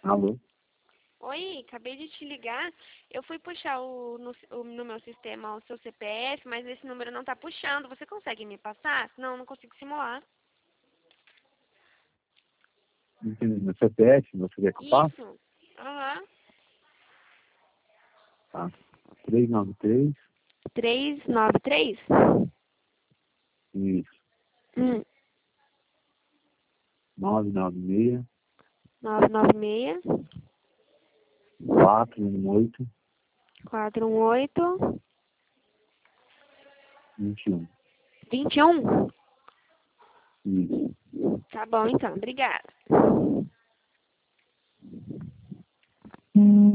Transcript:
Alô? Oi, acabei de te ligar. Eu fui puxar no meu sistema o seu CPF, mas esse número não tá puxando. Você consegue me passar? Senão eu não consigo simular. Entendi. No CPF, você quer que eu passe? Isso. Aham. Tá. 393, 393? isso. Hum. 996, 996 418, 418 21. 21. Isso. Tá bom, então. Obrigada.